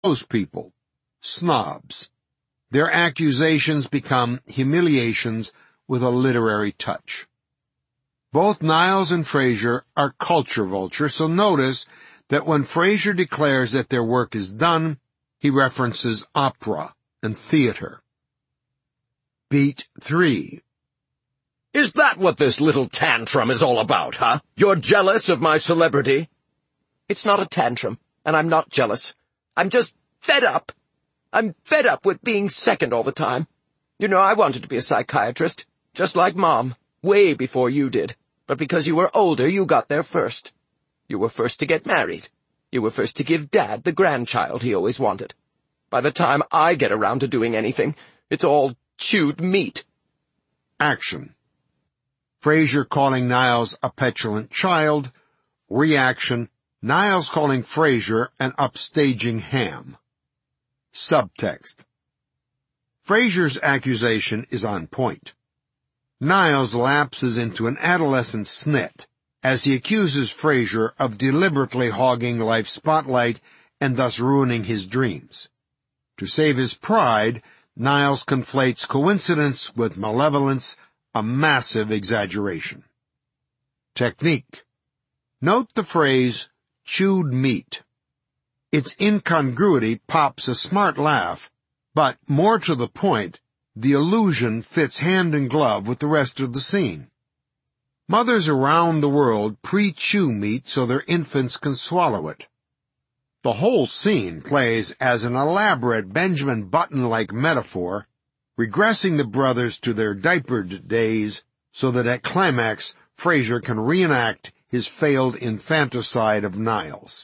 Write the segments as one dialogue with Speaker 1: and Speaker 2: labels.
Speaker 1: those people, snobs. Their accusations become humiliations with a literary touch. Both Niles and Fraser are culture vultures, so notice that when Fraser declares that their work is done, he references opera and theater. Beat 3.
Speaker 2: Is that what this little tantrum is all about, huh? You're jealous of my celebrity?
Speaker 3: It's not a tantrum, and I'm not jealous. I'm just fed up. I'm fed up with being second all the time. You know, I wanted to be a psychiatrist, just like Mom, way before you did. But because you were older, you got there first. You were first to get married. You were first to give Dad the grandchild he always wanted. By the time I get around to doing anything, it's all chewed meat.
Speaker 1: Action. Fraser calling Niles a petulant child. Reaction. Niles calling Fraser an upstaging ham. Subtext. Fraser's accusation is on point. Niles lapses into an adolescent snit as he accuses Fraser of deliberately hogging life's spotlight and thus ruining his dreams. To save his pride, Niles conflates coincidence with malevolence, a massive exaggeration. Technique. Note the phrase, chewed meat. Its incongruity pops a smart laugh, but more to the point, the illusion fits hand in glove with the rest of the scene. Mothers around the world pre-chew meat so their infants can swallow it. The whole scene plays as an elaborate Benjamin Button-like metaphor, regressing the brothers to their diapered days so that at climax Fraser can reenact his failed infanticide of Niles.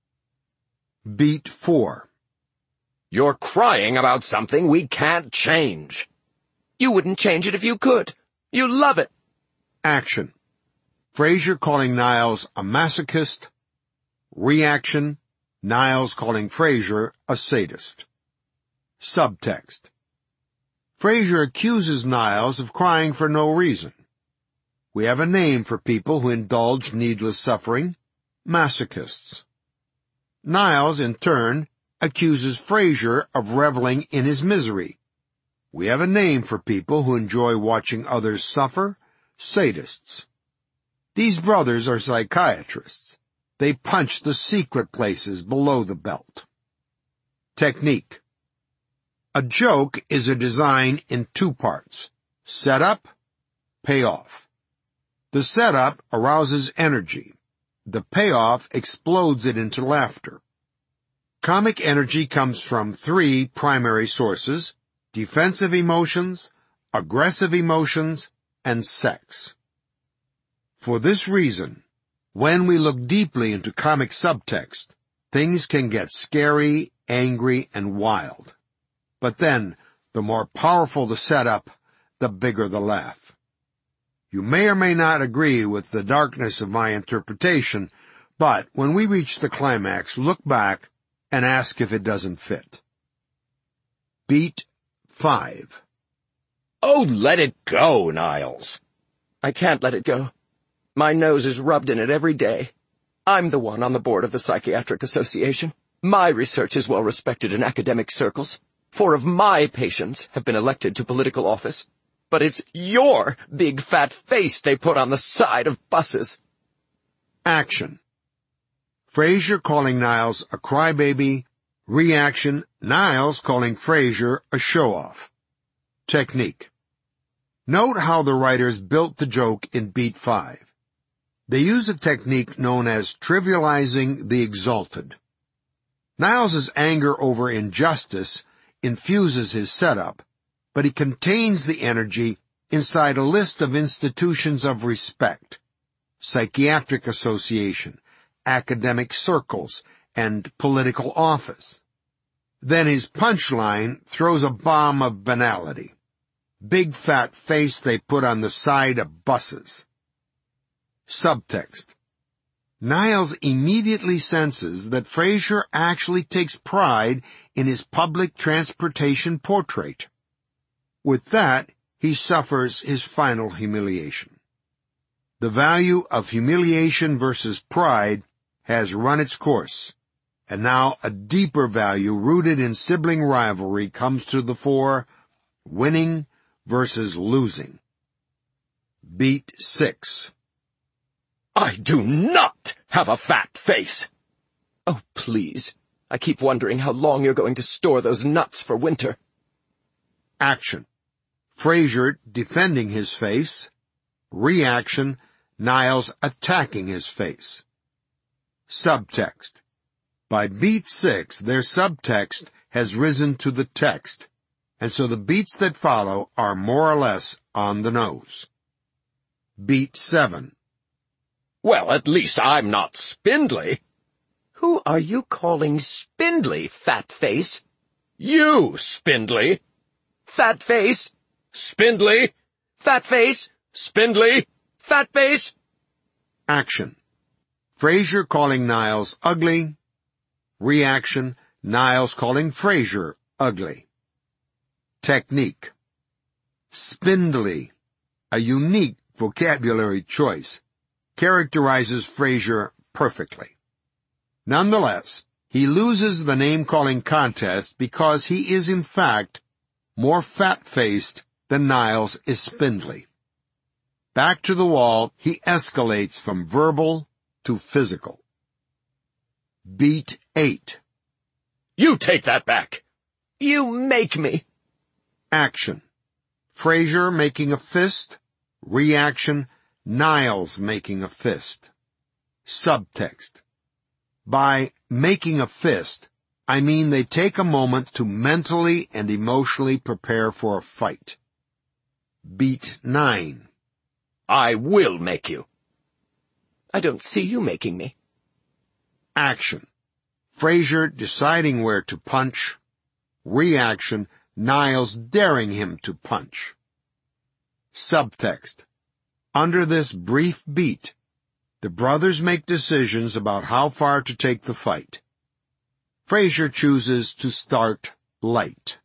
Speaker 1: Beat 4.
Speaker 2: You're crying about something we can't change.
Speaker 3: You wouldn't change it if you could. You love it.
Speaker 1: Action. Fraser calling Niles a masochist. Reaction. Niles calling Fraser a sadist. Subtext. Fraser accuses Niles of crying for no reason. We have a name for people who indulge needless suffering, masochists. Niles, in turn, accuses Fraser of reveling in his misery. We have a name for people who enjoy watching others suffer, sadists. These brothers are psychiatrists. They punch the secret places below the belt. Technique. A joke is a design in two parts: setup, payoff. The setup arouses energy. The payoff explodes it into laughter. Comic energy comes from three primary sources: defensive emotions, aggressive emotions, and sex. For this reason, when we look deeply into comic subtext, things can get scary, angry, and wild. But then, the more powerful the setup, the bigger the laugh. You may or may not agree with the darkness of my interpretation, but when we reach the climax, look back and ask if it doesn't fit. Beat 5.
Speaker 2: Oh, let it go, Niles.
Speaker 3: I can't let it go. My nose is rubbed in it every day. I'm the one on the board of the Psychiatric Association. My research is well respected in academic circles. 4 of my patients have been elected to political office. But it's your big fat face they put on the side of buses.
Speaker 1: Action. Fraser calling Niles a crybaby. Reaction. Niles calling Fraser a show-off. Technique. Note how the writers built the joke in Beat 5. They use a technique known as trivializing the exalted. Niles's anger over injustice infuses his setup, but he contains the energy inside a list of institutions of respect: psychiatric association, academic circles, and political office. Then his punchline throws a bomb of banality: big fat face they put on the side of buses. Subtext. Niles immediately senses that Fraser actually takes pride in his public transportation portrait. With that, he suffers his final humiliation. The value of humiliation versus pride has run its course. And now a deeper value rooted in sibling rivalry comes to the fore: winning versus losing. Beat 6.
Speaker 2: I do not have a fat face.
Speaker 3: Oh, please. I keep wondering how long you're going to store those nuts for winter.
Speaker 1: Action. Frazier defending his face. Reaction. Niles attacking his face. Subtext. By beat 6, their subtext has risen to the text, and so the beats that follow are more or less on the nose. Beat 7.
Speaker 2: Well, at least I'm not spindly.
Speaker 3: Who are you calling spindly, fat face?
Speaker 2: You, spindly.
Speaker 3: Fat face?
Speaker 2: Spindly.
Speaker 3: Fat face?
Speaker 2: Spindly.
Speaker 3: Fat face?
Speaker 1: Action. Frazier calling Niles ugly. Reaction. Niles calling Frazier ugly. Technique. Spindly, a unique vocabulary choice, characterizes Frazier perfectly. Nonetheless, he loses the name-calling contest because he is in fact more fat-faced than Niles is spindly. Back to the wall, he escalates from verbal to physical. Beat 8.
Speaker 2: You take that back.
Speaker 3: You make me.
Speaker 1: Action. Frazier making a fist. Reaction. Niles making a fist. Subtext. By making a fist, I mean they take a moment to mentally and emotionally prepare for a fight. Beat 9.
Speaker 2: I will make you.
Speaker 3: I don't see you making me.
Speaker 1: Action. Frazier deciding where to punch. Reaction. Niles daring him to punch. Subtext. Under this brief beat, the brothers make decisions about how far to take the fight. Frazier chooses to start light.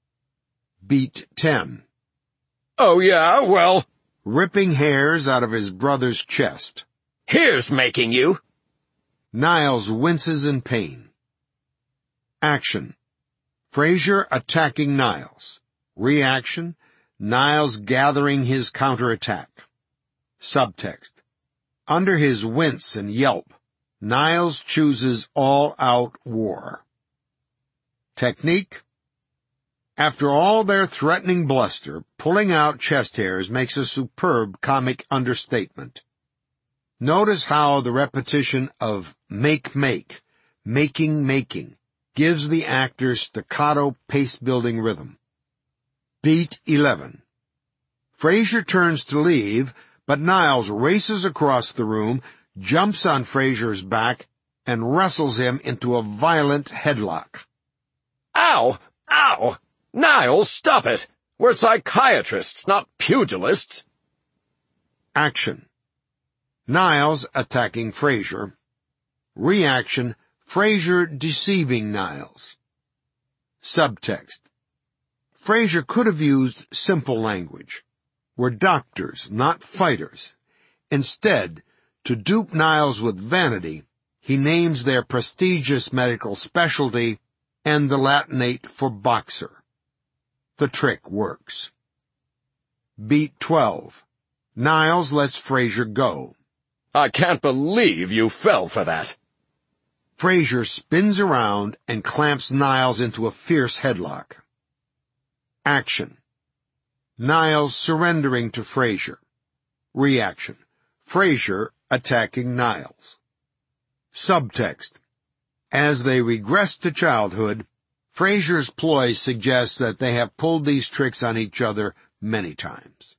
Speaker 1: Beat 10.
Speaker 2: Oh, yeah, well,
Speaker 1: Ripping hairs out of his brother's chest.
Speaker 2: here's making you.
Speaker 1: Niles winces in pain. Action. Frazier attacking Niles. Reaction. Niles gathering his counterattack. Subtext. Under his wince and yelp, Niles chooses all-out war. Technique. After all their threatening bluster, pulling out chest hairs makes a superb comic understatement. Notice how the repetition of make, making, gives the actors staccato pace-building rhythm. Beat 11. Frazier turns to leave, but Niles races across the room, jumps on Frazier's back, and wrestles him into a violent headlock.
Speaker 2: Ow! Ow! Niles, stop it! We're psychiatrists, not pugilists.
Speaker 1: Action. Niles attacking Frazier. Reaction. Frazier deceiving Niles. Subtext. Frazier could have used simple language. We're doctors, not fighters. Instead, to dupe Niles with vanity, he names their prestigious medical specialty and the Latinate for boxer. The trick works. Beat 12. Niles lets Frazier go.
Speaker 2: I can't believe you fell for that.
Speaker 1: Frazier spins around and clamps Niles into a fierce headlock. Action. Niles surrendering to Frazier. Reaction. Frazier attacking Niles. Subtext. As they regress to childhood, Frazier's ploy suggests that they have pulled these tricks on each other many times.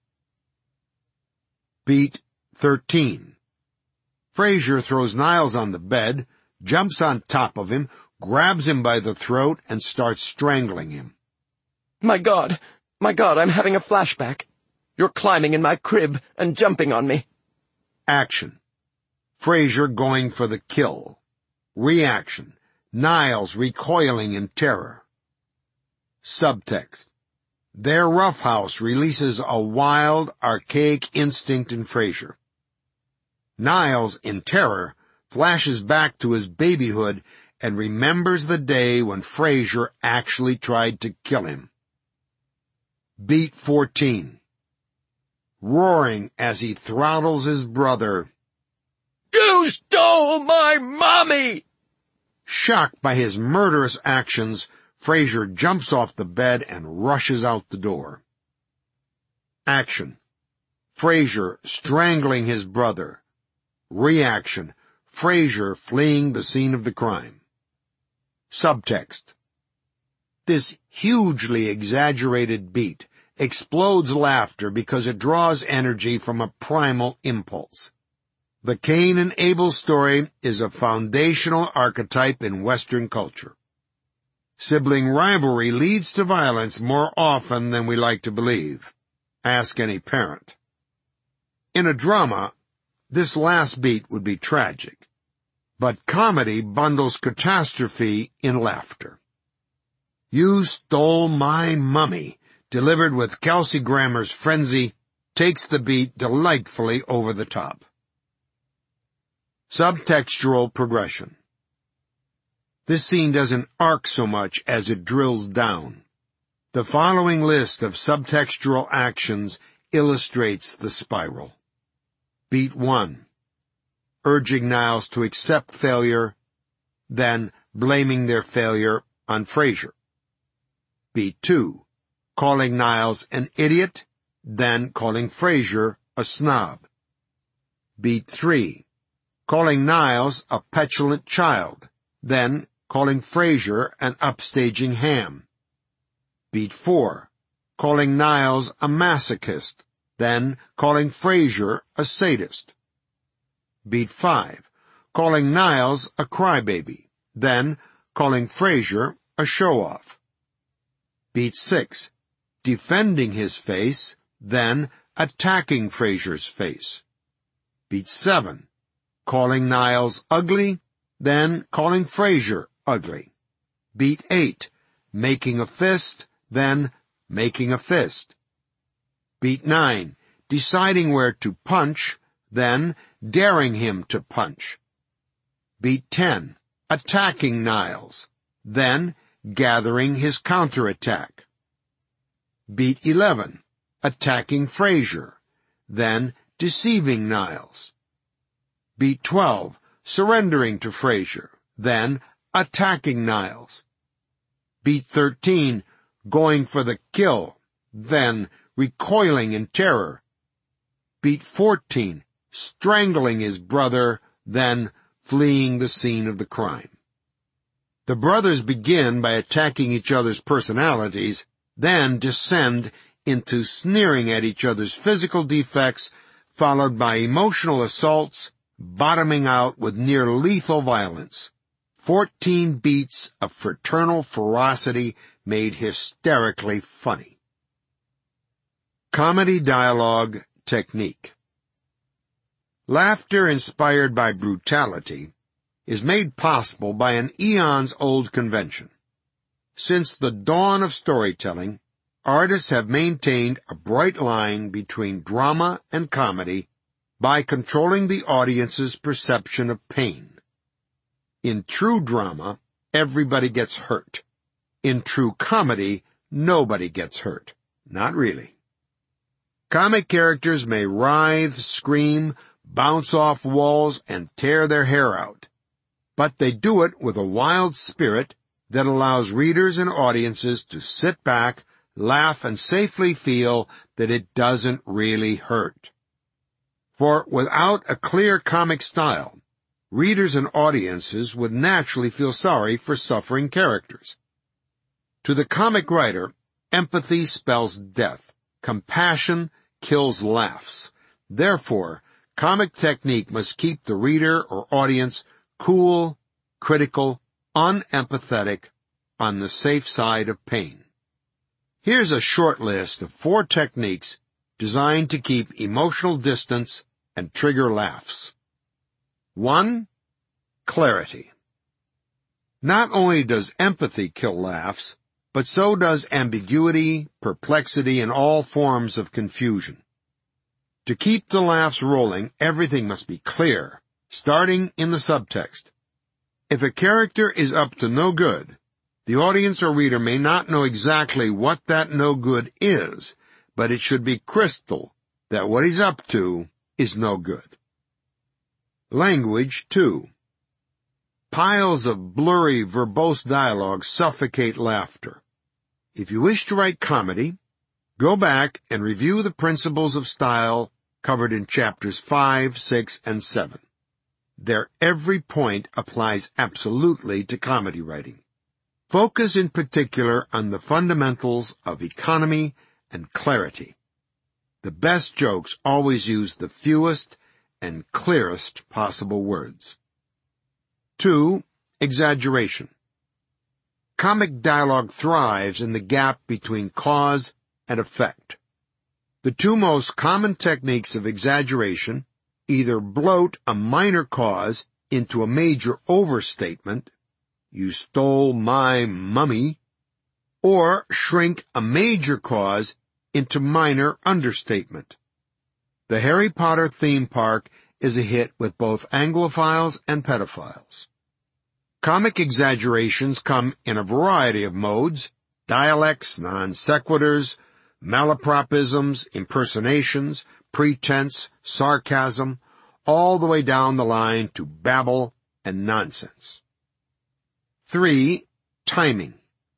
Speaker 1: Beat 13. Frazier throws Niles on the bed, jumps on top of him, grabs him by the throat, and starts strangling him.
Speaker 3: My God, I'm having a flashback. You're climbing in my crib and jumping on me.
Speaker 1: Action. Frazier going for the kill. Reaction. Niles recoiling in terror. Subtext. Their roughhouse releases a wild, archaic instinct in Frazier. Niles, in terror, flashes back to his babyhood and remembers the day when Frasier actually tried to kill him. Beat 14. Roaring as he throttles his brother.
Speaker 2: You stole my mommy!
Speaker 1: Shocked by his murderous actions, Frasier jumps off the bed and rushes out the door. Action. Frasier strangling his brother. Reaction. Frasier fleeing the scene of the crime. Subtext. This hugely exaggerated beat explodes laughter because it draws energy from a primal impulse. The Cain and Abel story is a foundational archetype in Western culture. Sibling rivalry leads to violence more often than we like to believe. Ask any parent. In a drama, this last beat would be tragic, but comedy bundles catastrophe in laughter. You stole my mummy, delivered with Kelsey Grammer's frenzy, takes the beat delightfully over the top. Subtextual progression. This scene doesn't arc so much as it drills down. The following list of subtextual actions illustrates the spiral. Beat 1. Urging Niles to accept failure, then blaming their failure on Frasier. Beat 2. Calling Niles an idiot, then calling Frasier a snob. Beat 3. Calling Niles a petulant child, then calling Frasier an upstaging ham. Beat 4. Calling Niles a masochist, then calling Frasier a sadist. Beat 5. Calling Niles a crybaby, then calling Frasier a show-off. Beat 6. Defending his face, then attacking Frasier's face. Beat 7. Calling Niles ugly, then calling Frasier ugly. Beat 8. Making a fist, then making a fist. Beat 9. Deciding where to punch, then daring him to punch. Beat 10. Attacking Niles, then gathering his counterattack. Beat 11. Attacking Frasier, then deceiving Niles. Beat 12. Surrendering to Frasier, then attacking Niles. Beat 13. Going for the kill, then recoiling in terror. Beat 14. Strangling his brother, then fleeing the scene of the crime. The brothers begin by attacking each other's personalities, then descend into sneering at each other's physical defects, followed by emotional assaults, bottoming out with near lethal violence. 14 beats of fraternal ferocity made hysterically funny. Comedy dialogue technique. Laughter inspired by brutality is made possible by an eons-old convention. Since the dawn of storytelling, artists have maintained a bright line between drama and comedy by controlling the audience's perception of pain. In true drama, everybody gets hurt. In true comedy, nobody gets hurt. Not really. Comic characters may writhe, scream, bounce off walls, and tear their hair out. But they do it with a wild spirit that allows readers and audiences to sit back, laugh, and safely feel that it doesn't really hurt. For without a clear comic style, readers and audiences would naturally feel sorry for suffering characters. To the comic writer, empathy spells death. Compassion kills laughs. Therefore, comic technique must keep the reader or audience cool, critical, unempathetic, on the safe side of pain. Here's a short list of 4 techniques designed to keep emotional distance and trigger laughs. 1. Clarity. Not only does empathy kill laughs, but so does ambiguity, perplexity, and all forms of confusion. To keep the laughs rolling, everything must be clear, starting in the subtext. If a character is up to no good, the audience or reader may not know exactly what that no good is, but it should be crystal that what he's up to is no good. Language 2. Piles of blurry, verbose dialogue suffocate laughter. If you wish to write comedy, go back and review the principles of style covered in chapters 5, 6, and 7. Their every point applies absolutely to comedy writing. Focus in particular on the fundamentals of economy and clarity. The best jokes always use the fewest and clearest possible words. 2. Exaggeration. Comic dialogue thrives in the gap between cause and effect. The two most common techniques of exaggeration either bloat a minor cause into a major overstatement, "You stole my mummy," or shrink a major cause into minor understatement. The Harry Potter theme park is a hit with both Anglophiles and pedophiles. Comic exaggerations come in a variety of modes: dialects, non sequiturs, malapropisms, impersonations, pretense, sarcasm, all the way down the line to babble and nonsense. 3. Timing.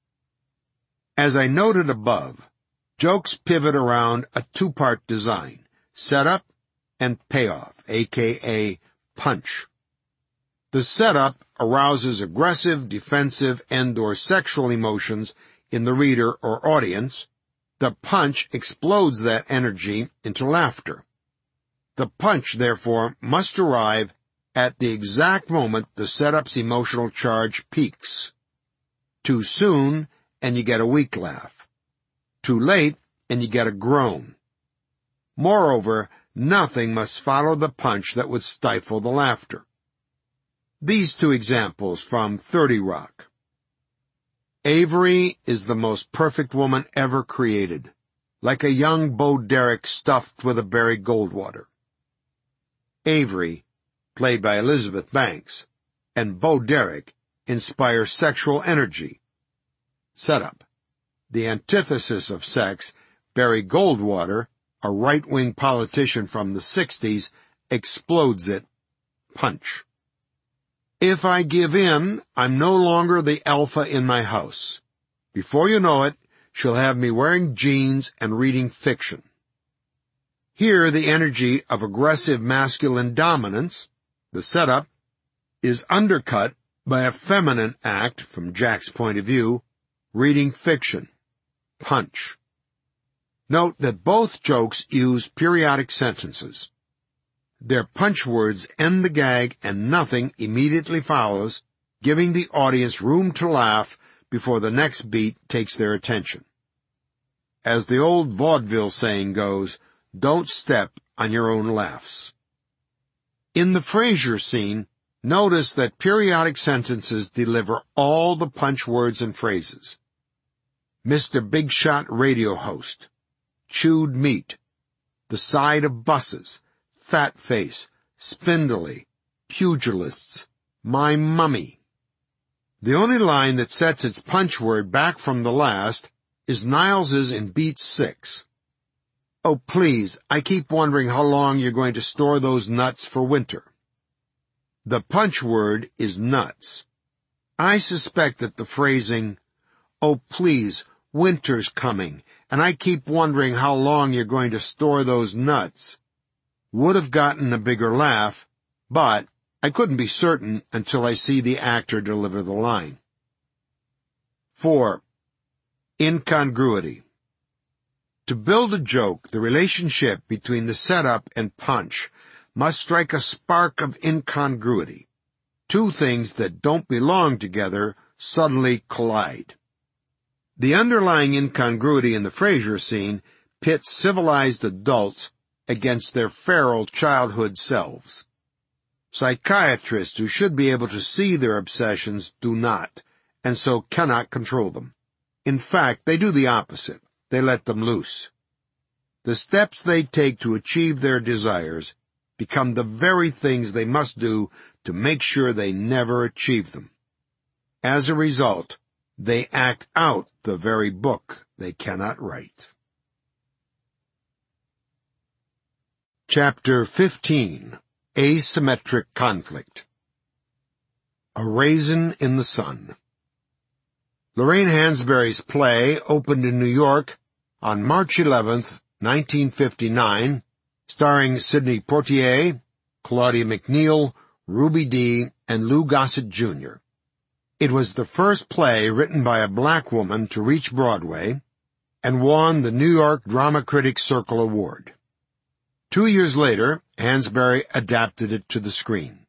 Speaker 1: As I noted above, jokes pivot around a two-part design: setup and payoff, aka punch. The setup arouses aggressive, defensive, and/or sexual emotions in the reader or audience. The punch explodes that energy into laughter. The punch, therefore, must arrive at the exact moment the setup's emotional charge peaks. Too soon, and you get a weak laugh. Too late, and you get a groan. Moreover, nothing must follow the punch that would stifle the laughter. These two examples from 30 Rock. Avery is the most perfect woman ever created, like a young Bo Derek stuffed with a Barry Goldwater. Avery, played by Elizabeth Banks, and Bo Derek inspire sexual energy. Setup. The antithesis of sex, Barry Goldwater, a right-wing politician from the 60s, explodes it. Punch. If I give in, I'm no longer the alpha in my house. Before you know it, she'll have me wearing jeans and reading fiction. Here, the energy of aggressive masculine dominance, the setup, is undercut by a feminine act, from Jack's point of view, reading fiction. Punch. Note that both jokes use periodic sentences. Their punch words end the gag and nothing immediately follows, giving the audience room to laugh before the next beat takes their attention. As the old vaudeville saying goes, don't step on your own laughs. In the Frasier scene, notice that periodic sentences deliver all the punch words and phrases. Mr. Big Shot radio host, chewed meat, the side of buses, fat face, spindly, pugilists, my mummy. The only line that sets its punch word back from the last is Niles's in beat 6. Oh, please, I keep wondering how long you're going to store those nuts for winter. The punch word is nuts. I suspect that the phrasing, oh, please, winter's coming, and I keep wondering how long you're going to store those nuts, would have gotten a bigger laugh, but I couldn't be certain until I see the actor deliver the line. 4. Incongruity. To build a joke, the relationship between the setup and punch must strike a spark of incongruity. Two things that don't belong together suddenly collide. The underlying incongruity in the Frasier scene pits civilized adults against their feral childhood selves. Psychiatrists who should be able to see their obsessions do not, and so cannot control them. In fact, they do the opposite. They let them loose. The steps they take to achieve their desires become the very things they must do to make sure they never achieve them. As a result, they act out the very book they cannot write. Chapter 15. Asymmetric Conflict. A Raisin in the Sun. Lorraine Hansberry's play opened in New York on March 11th, 1959, starring Sidney Poitier, Claudia McNeil, Ruby Dee, and Lou Gossett Jr. It was the first play written by a black woman to reach Broadway and won the New York Drama Critics Circle Award. 2 years later, Hansberry adapted it to the screen.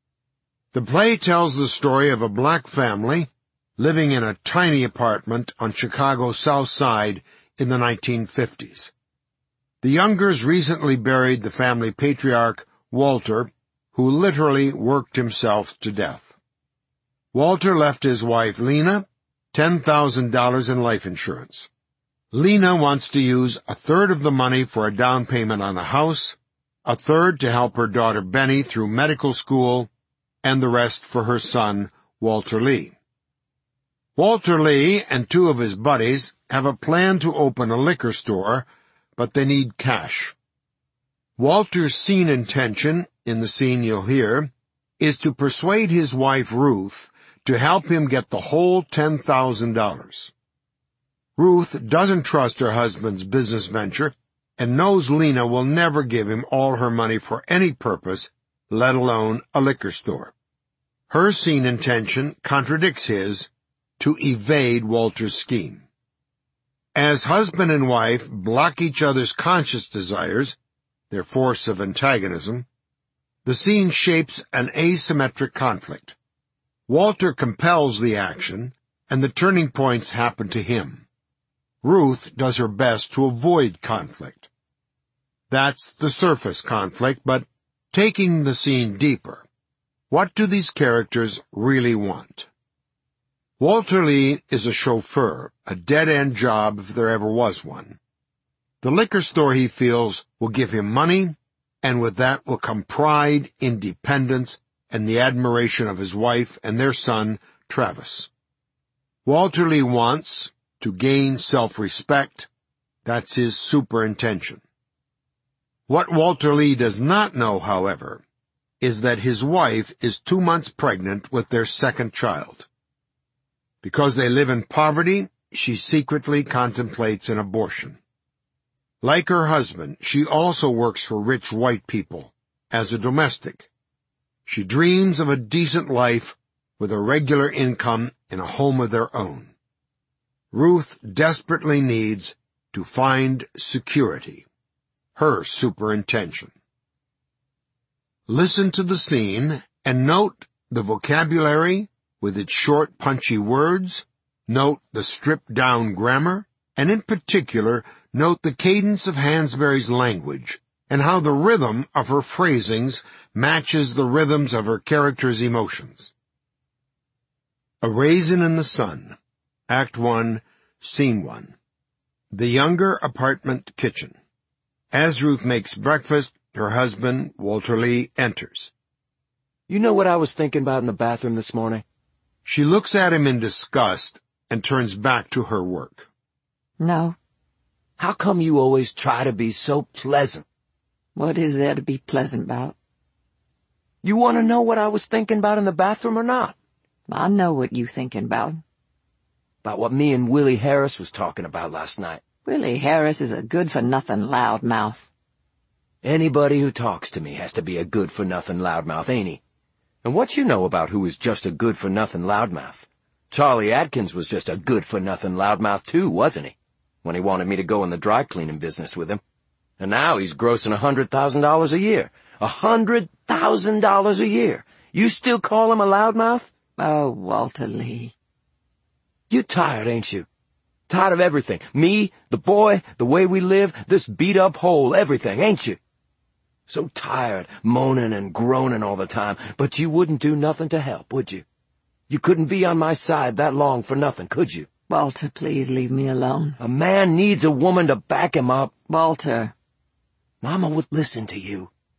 Speaker 1: The play tells the story of a black family living in a tiny apartment on Chicago's South Side in the 1950s. The Youngers recently buried the family patriarch, Walter, who literally worked himself to death. Walter left his wife, Lena, $10,000 in life insurance. Lena wants to use a third of the money for a down payment on a house, a third to help her daughter Benny through medical school, and the rest for her son, Walter Lee. Walter Lee and 2 of his buddies have a plan to open a liquor store, but they need cash. Walter's scene intention, in the scene you'll hear, is to persuade his wife Ruth to help him get the whole $10,000. Ruth doesn't trust her husband's business venture and knows Lena will never give him all her money for any purpose, let alone a liquor store. Her scene intention contradicts his, to evade Walter's scheme. As husband and wife block each other's conscious desires, their force of antagonism, the scene shapes an asymmetric conflict. Walter compels the action, and the turning points happen to him. Ruth does her best to avoid conflict. That's the surface conflict, but taking the scene deeper, what do these characters really want? Walter Lee is a chauffeur, a dead-end job if there ever was one. The liquor store, he feels, will give him money, and with that will come pride, independence, and the admiration of his wife and their son, Travis. Walter Lee wants to gain self-respect. That's his super intention. What Walter Lee does not know, however, is that his wife is 2 months pregnant with their second child. Because they live in poverty, she secretly contemplates an abortion. Like her husband, she also works for rich white people as a domestic. She dreams of a decent life with a regular income in a home of their own. Ruth desperately needs to find security, her super intention. Listen to the scene and note the vocabulary with its short, punchy words, note the stripped-down grammar, and in particular, note the cadence of Hansberry's language and how the rhythm of her phrasings matches the rhythms of her characters' emotions. A Raisin in the Sun, Act 1, Scene 1. The Younger apartment kitchen. As Ruth makes breakfast, her husband, Walter Lee, enters.
Speaker 3: You know what I was thinking about in the bathroom this morning?
Speaker 1: She looks at him in disgust and turns back to her work.
Speaker 4: No.
Speaker 3: How come you always try to be so pleasant?
Speaker 4: What is there to be pleasant about?
Speaker 3: You want to know what I was thinking about in the bathroom or not?
Speaker 4: I know what you thinking about.
Speaker 3: About what me and Willie Harris was talking about last night.
Speaker 4: Willie Harris is a good-for-nothing loudmouth.
Speaker 3: Anybody who talks to me has to be a good-for-nothing loudmouth, ain't he? And what you know about who is just a good-for-nothing loudmouth? Charlie Atkins was just a good-for-nothing loudmouth too, wasn't he? When he wanted me to go in the dry cleaning business with him. And now he's grossing $100,000 a year. $100,000 a year. You still call him a loudmouth?
Speaker 4: Oh, Walter Lee.
Speaker 3: You tired, ain't you? Tired of everything. Me, the boy, the way we live, this beat-up hole, everything, ain't you? So tired, moaning and groaning all the time, but you wouldn't do nothing to help, would you? You couldn't be on my side that long for nothing, could you?
Speaker 4: Walter, please leave me alone.
Speaker 3: A man needs a woman to back him up.
Speaker 4: Walter.
Speaker 3: Mama would listen to you.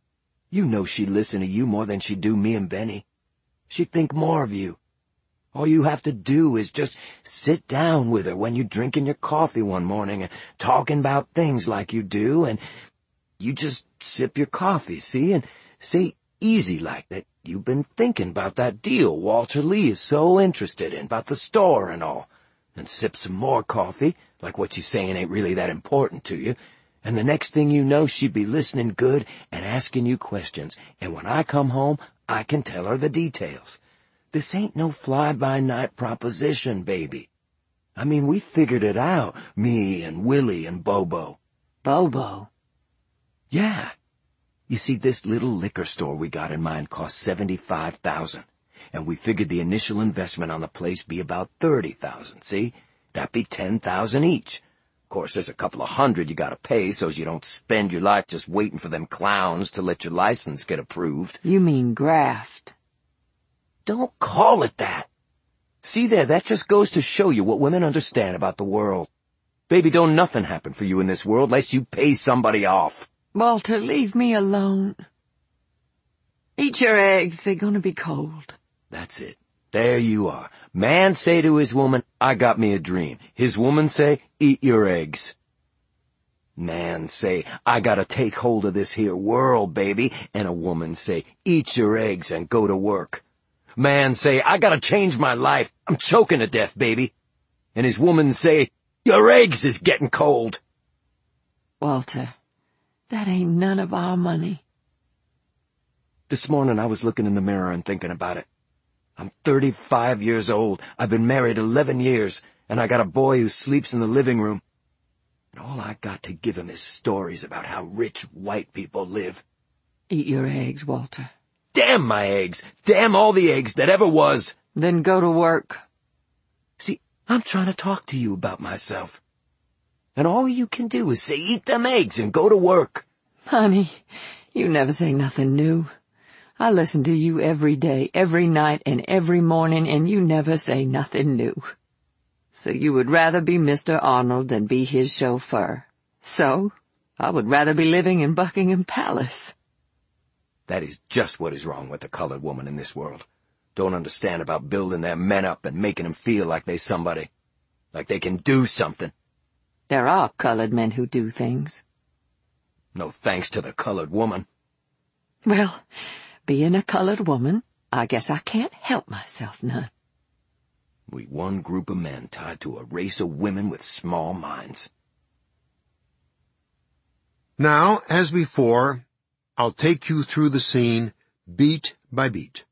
Speaker 3: You know she'd listen to you more than she'd do me and Benny. She'd think more of you. All you have to do is just sit down with her when you're drinking your coffee one morning and talking about things like you do, and you just sip your coffee, see, and say easy like that you've been thinking about that deal Walter Lee is so interested in, about the store and all, and sip some more coffee, like what you're saying ain't really that important to you, and the next thing you know, she'd be listening good and asking you questions, and when I come home, I can tell her the details. This ain't no fly-by-night proposition, baby. I mean, we figured it out, me and Willie and Bobo.
Speaker 4: Bobo?
Speaker 3: Yeah. You see, this little liquor store we got in mind cost $75,000, and we figured the initial investment on the place be about $30,000, see? That'd be $10,000 each. Of course, there's a couple of hundred you gotta pay so's you don't spend your life just waiting for them clowns to let your license get approved.
Speaker 4: You mean graft.
Speaker 3: Don't call it that. See there, that just goes to show you what women understand about the world. Baby, don't nothing happen for you in this world unless you pay somebody off.
Speaker 4: Walter, leave me alone. Eat your eggs, they're gonna be cold.
Speaker 3: That's it. There you are. Man say to his woman, I got me a dream. His woman say, eat your eggs. Man say, I gotta take hold of this here world, baby. And a woman say, eat your eggs and go to work. Man say, I gotta change my life. I'm choking to death, baby. And his woman say, your eggs is getting cold.
Speaker 4: Walter, that ain't none of our money.
Speaker 3: This morning I was looking in the mirror and thinking about it. I'm 35 years old. I've been married 11 years, and I got a boy who sleeps in the living room. And all I got to give him is stories about how rich white people live.
Speaker 4: Eat your eggs, Walter.
Speaker 3: Damn my eggs! Damn all the eggs that ever was!
Speaker 4: Then go to work.
Speaker 3: See, I'm trying to talk to you about myself. And all you can do is say, eat them eggs and go to work.
Speaker 4: Honey, you never say nothing new. I listen to you every day, every night, and every morning, and you never say nothing new. So you would rather be Mr. Arnold than be his chauffeur. So, I would rather be living in Buckingham Palace.
Speaker 3: That is just what is wrong with the colored woman in this world. Don't understand about building their men up and making them feel like they somebody. Like they can do something.
Speaker 4: There are colored men who do things.
Speaker 3: No thanks to the colored woman.
Speaker 4: Well, being a colored woman, I guess I can't help myself none.
Speaker 3: We one group of men tied to a race of women with small minds.
Speaker 1: Now, as before, I'll take you through the scene beat by beat.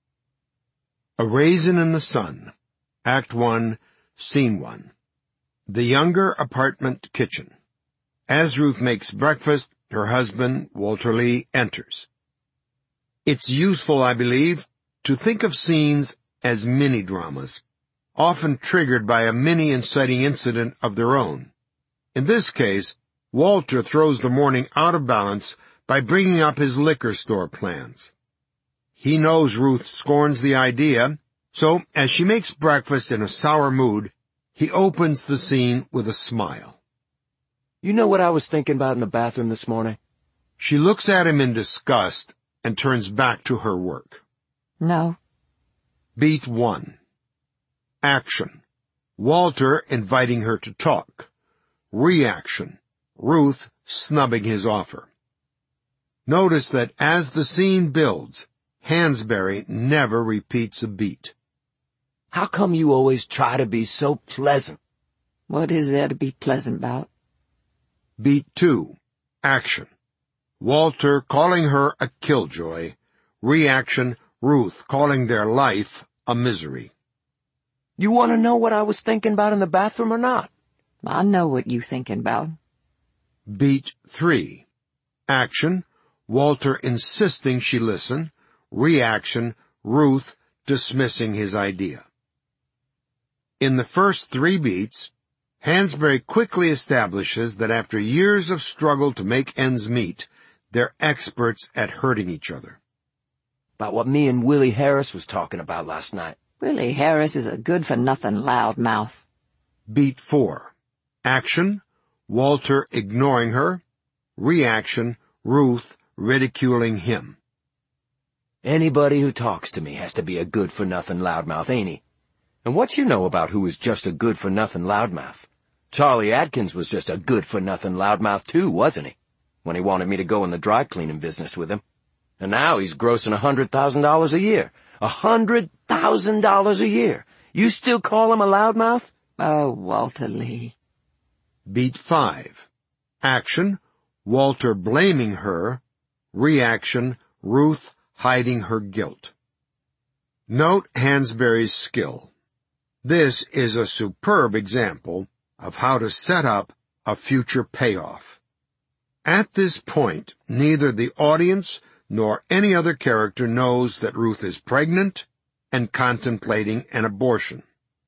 Speaker 1: A Raisin in the Sun, Act 1, Scene 1. The Younger Apartment Kitchen. As Ruth makes breakfast, her husband, Walter Lee, enters. It's useful, I believe, to think of scenes as mini-dramas, often triggered by a mini-inciting incident of their own. In this case, Walter throws the morning out of balance by bringing up his liquor store plans. He knows Ruth scorns the idea, so as she makes breakfast in a sour mood, he opens the scene with a smile.
Speaker 3: You know what I was thinking about in the bathroom this morning?
Speaker 1: She looks at him in disgust and turns back to her work.
Speaker 4: No.
Speaker 1: Beat 1. Action. Walter inviting her to talk. Reaction. Ruth snubbing his offer. Notice that as the scene builds, Hansberry never repeats a beat.
Speaker 3: How come you always try to be so pleasant?
Speaker 4: What is there to be pleasant about?
Speaker 1: Beat 2. Action. Walter calling her a killjoy. Reaction. Ruth calling their life a misery.
Speaker 3: You want to know what I was thinking about in the bathroom or not?
Speaker 4: I know what you thinking about.
Speaker 1: Beat 3. Action. Walter insisting she listen. Reaction. Ruth dismissing his idea. In the first 3 beats, Hansberry quickly establishes that after years of struggle to make ends meet, they're experts at hurting each other.
Speaker 3: About what me and Willie Harris was talking about last night.
Speaker 4: Willie Harris is a good-for-nothing loudmouth.
Speaker 1: Beat 4. Action. Walter ignoring her. Reaction. Ruth ridiculing him.
Speaker 2: Anybody who talks to me has to be a good-for-nothing loudmouth, ain't he? And what you know about who is just a good-for-nothing loudmouth? Charlie Atkins was just a good-for-nothing loudmouth too, wasn't he? When he wanted me to go in the dry cleaning business with him. And now he's grossing $100,000 a year. $100,000 a year. You still call him a loudmouth?
Speaker 4: Oh, Walter Lee.
Speaker 1: Beat 5. Action, Walter blaming her. Reaction, Ruth hiding her guilt. Note Hansberry's skill. This is a superb example of how to set up a future payoff. At this point, neither the audience nor any other character knows that Ruth is pregnant and contemplating an abortion.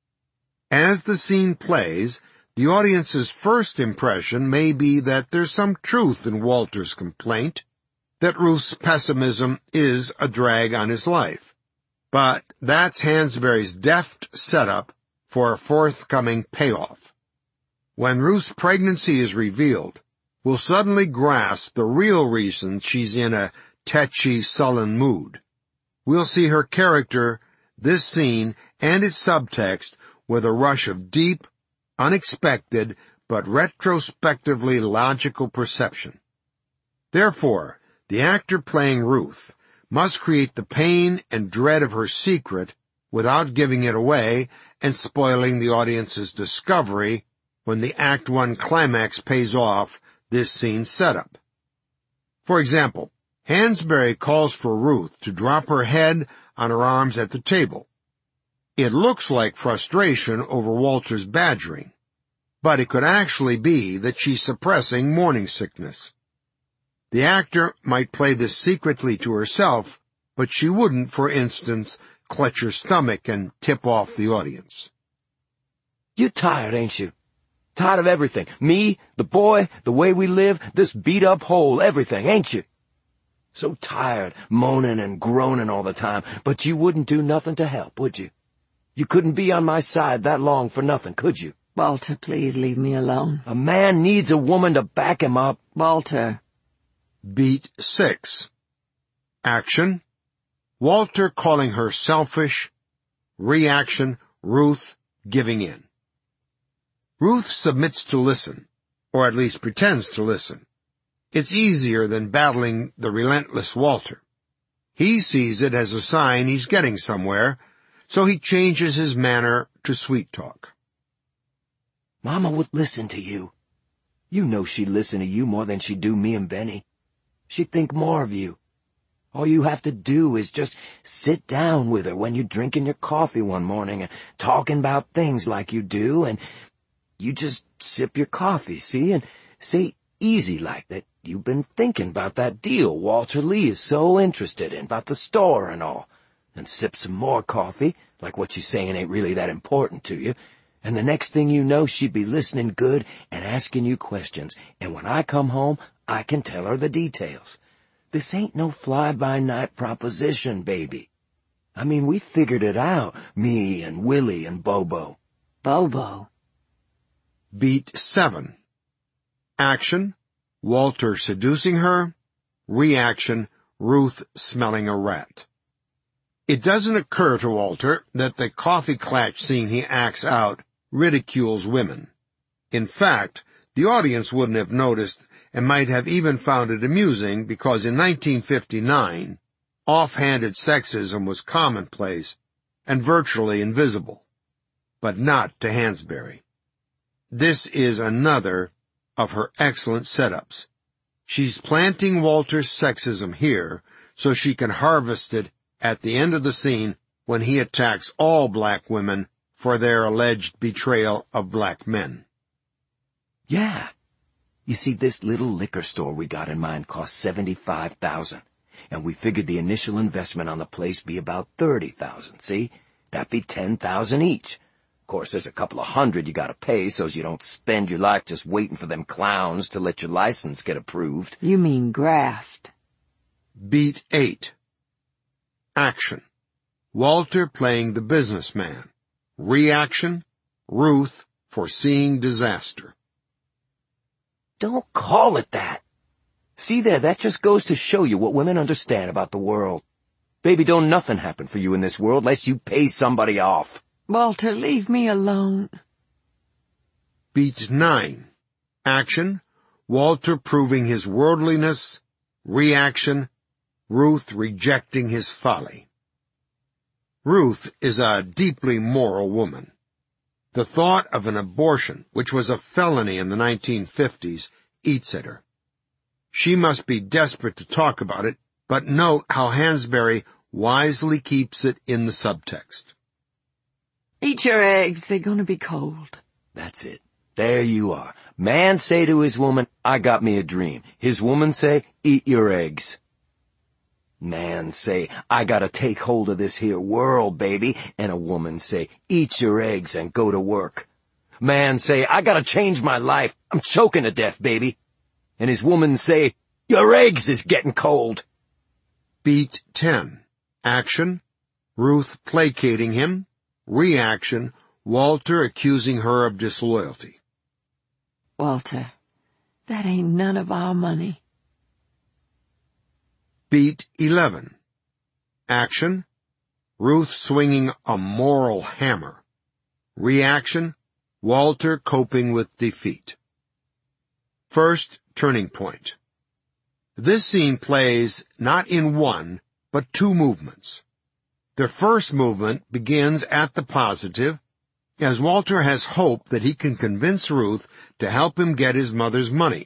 Speaker 1: As the scene plays, the audience's first impression may be that there's some truth in Walter's complaint, that Ruth's pessimism is a drag on his life. But that's Hansberry's deft setup for a forthcoming payoff. When Ruth's pregnancy is revealed, we'll suddenly grasp the real reason she's in a tetchy, sullen mood. We'll see her character, this scene, and its subtext with a rush of deep, unexpected, but retrospectively logical perception. Therefore, the actor playing Ruth must create the pain and dread of her secret without giving it away and spoiling the audience's discovery when the Act 1 climax pays off this scene's setup. For example, Hansberry calls for Ruth to drop her head on her arms at the table. It looks like frustration over Walter's badgering, but it could actually be that she's suppressing morning sickness. The actor might play this secretly to herself, but she wouldn't, for instance, clutch her stomach and tip off the audience.
Speaker 2: You tired, ain't you? Tired of everything. Me, the boy, the way we live, this beat-up hole, everything, ain't you? So tired, moaning and groaning all the time, but you wouldn't do nothing to help, would you? You couldn't be on my side that long for nothing, could you?
Speaker 4: Walter, please leave me alone.
Speaker 2: A man needs a woman to back him up.
Speaker 4: Walter.
Speaker 1: Beat 6. Action, Walter calling her selfish. Reaction, Ruth giving in. Ruth submits to listen, or at least pretends to listen. It's easier than battling the relentless Walter. He sees it as a sign he's getting somewhere, so he changes his manner to sweet talk.
Speaker 2: Mama would listen to you. You know she'd listen to you more than she'd do me and Benny. She'd think more of you. All you have to do is just sit down with her when you're drinking your coffee one morning and talking about things like you do, and you just sip your coffee, see, and say easy like that you've been thinking about that deal Walter Lee is so interested in, about the store and all, and sip some more coffee, like what you're saying ain't really that important to you, and the next thing you know, she'd be listening good and asking you questions, and when I come home, I can tell her the details. This ain't no fly-by-night proposition, baby. I mean, we figured it out, me and Willie and Bobo.
Speaker 4: Bobo.
Speaker 1: Beat 7. Action, Walter seducing her. Reaction, Ruth smelling a rat. It doesn't occur to Walter that the coffee clatch scene he acts out ridicules women. In fact, the audience wouldn't have noticed and might have even found it amusing because in 1959, offhanded sexism was commonplace and virtually invisible, but not to Hansberry. This is another of her excellent setups. She's planting Walter's sexism here so she can harvest it at the end of the scene when he attacks all black women for their alleged betrayal of black men.
Speaker 2: Yeah. You see, this little liquor store we got in mind cost $75,000, and we figured the initial investment on the place be about $30,000, see? That'd be $10,000 each. Of course, there's a couple of hundred you gotta pay so's you don't spend your life just waiting for them clowns to let your license get approved.
Speaker 4: You mean graft.
Speaker 1: Beat 8. Action, Walter playing the businessman. Reaction, Ruth foreseeing disaster.
Speaker 2: Don't call it that. See there, that just goes to show you what women understand about the world. Baby, don't nothing happen for you in this world unless you pay somebody off.
Speaker 4: Walter, leave me alone.
Speaker 1: Beat 9. Action, Walter proving his worldliness. Reaction, Ruth rejecting his folly. Ruth is a deeply moral woman. The thought of an abortion, which was a felony in the 1950s, eats at her. She must be desperate to talk about it, but note how Hansberry wisely keeps it in the subtext.
Speaker 4: Eat your eggs, they're gonna be cold.
Speaker 2: That's it. There you are. Man say to his woman, I got me a dream. His woman say, eat your eggs. Man say, I gotta take hold of this here world, baby. And a woman say, eat your eggs and go to work. Man say, I gotta change my life. I'm choking to death, baby. And his woman say, your eggs is getting cold.
Speaker 1: Beat 10. Action, Ruth placating him. Reaction, Walter accusing her of disloyalty.
Speaker 4: Walter, that ain't none of our money.
Speaker 1: Beat 11. Action, Ruth swinging a moral hammer. Reaction, Walter coping with defeat. First turning point. This scene plays not in one, but two movements. The first movement begins at the positive, as Walter has hope that he can convince Ruth to help him get his mother's money.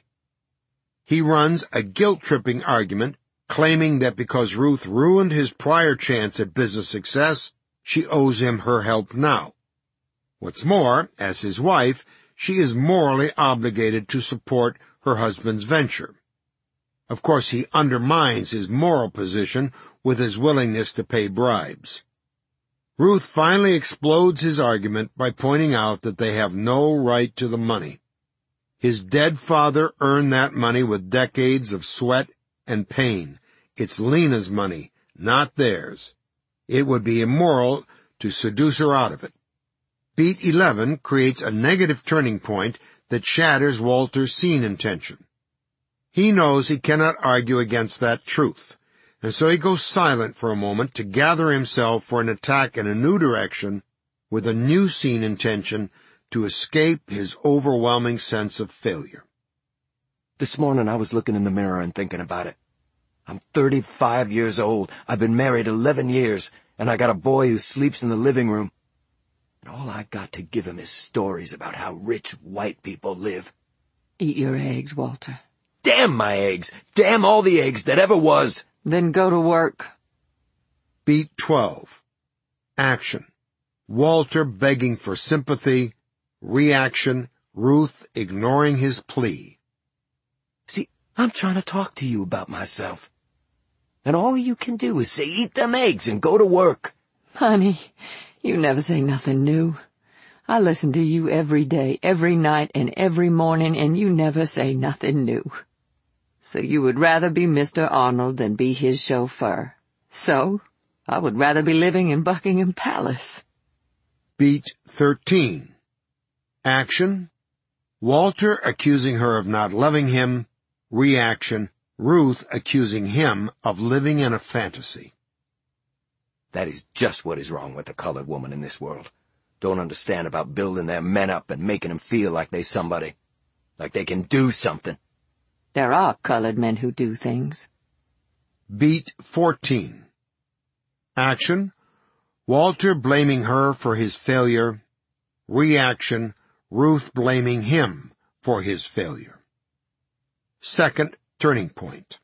Speaker 1: He runs a guilt-tripping argument, claiming that because Ruth ruined his prior chance at business success, she owes him her help now. What's more, as his wife, she is morally obligated to support her husband's venture. Of course, he undermines his moral position with his willingness to pay bribes. Ruth finally explodes his argument by pointing out that they have no right to the money. His dead father earned that money with decades of sweat and pain. It's Lena's money, not theirs. It would be immoral to seduce her out of it. Beat 11 creates a negative turning point that shatters Walter's scene intention. He knows he cannot argue against that truth, and so he goes silent for a moment to gather himself for an attack in a new direction with a new scene intention to escape his overwhelming sense of failure.
Speaker 2: This morning I was looking in the mirror and thinking about it. I'm 35 years old. I've been married 11 years, and I got a boy who sleeps in the living room. And all I got to give him is stories about how rich white people live.
Speaker 4: Eat your eggs, Walter.
Speaker 2: Damn my eggs! Damn all the eggs that ever was!
Speaker 4: Then go to work.
Speaker 1: Beat 12. Action, Walter begging for sympathy. Reaction, Ruth ignoring his plea.
Speaker 2: See, I'm trying to talk to you about myself. And all you can do is say, eat them eggs and go to work.
Speaker 4: Honey, you never say nothing new. I listen to you every day, every night, and every morning, and you never say nothing new. So you would rather be Mr. Arnold than be his chauffeur. So, I would rather be living in Buckingham Palace.
Speaker 1: Beat 13. Action, Walter accusing her of not loving him. Reaction, Ruth accusing him of living in a fantasy.
Speaker 2: That is just what is wrong with the colored woman in this world. Don't understand about building their men up and making them feel like they somebody. Like they can do something.
Speaker 4: There are colored men who do things.
Speaker 1: Beat 14. Action, Walter blaming her for his failure. Reaction, Ruth blaming him for his failure. Second turning point.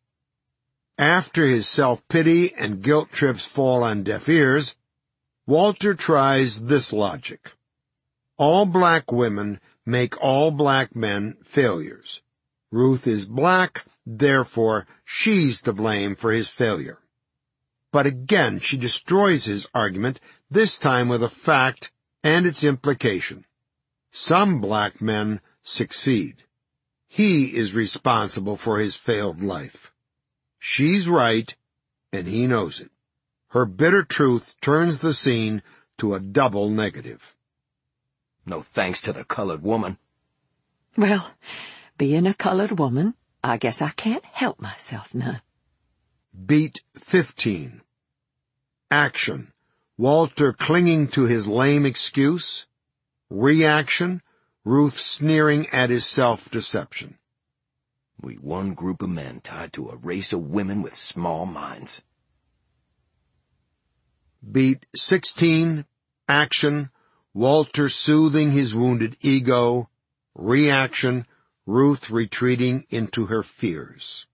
Speaker 1: After his self-pity and guilt trips fall on deaf ears, Walter tries this logic. All black women make all black men failures. Ruth is black, therefore she's to blame for his failure. But again, she destroys his argument, this time with a fact and its implication. Some black men succeed. He is responsible for his failed life. She's right, and he knows it. Her bitter truth turns the scene to a double negative.
Speaker 2: No thanks to the colored woman.
Speaker 4: Well, being a colored woman, I guess I can't help myself none.
Speaker 1: Beat 15. Action. Walter clinging to his lame excuse. Reaction. Ruth sneering at his self-deception.
Speaker 2: We one group of men tied to a race of women with small minds.
Speaker 1: Beat 16. Action. Walter soothing his wounded ego. Reaction. Ruth retreating into her fears.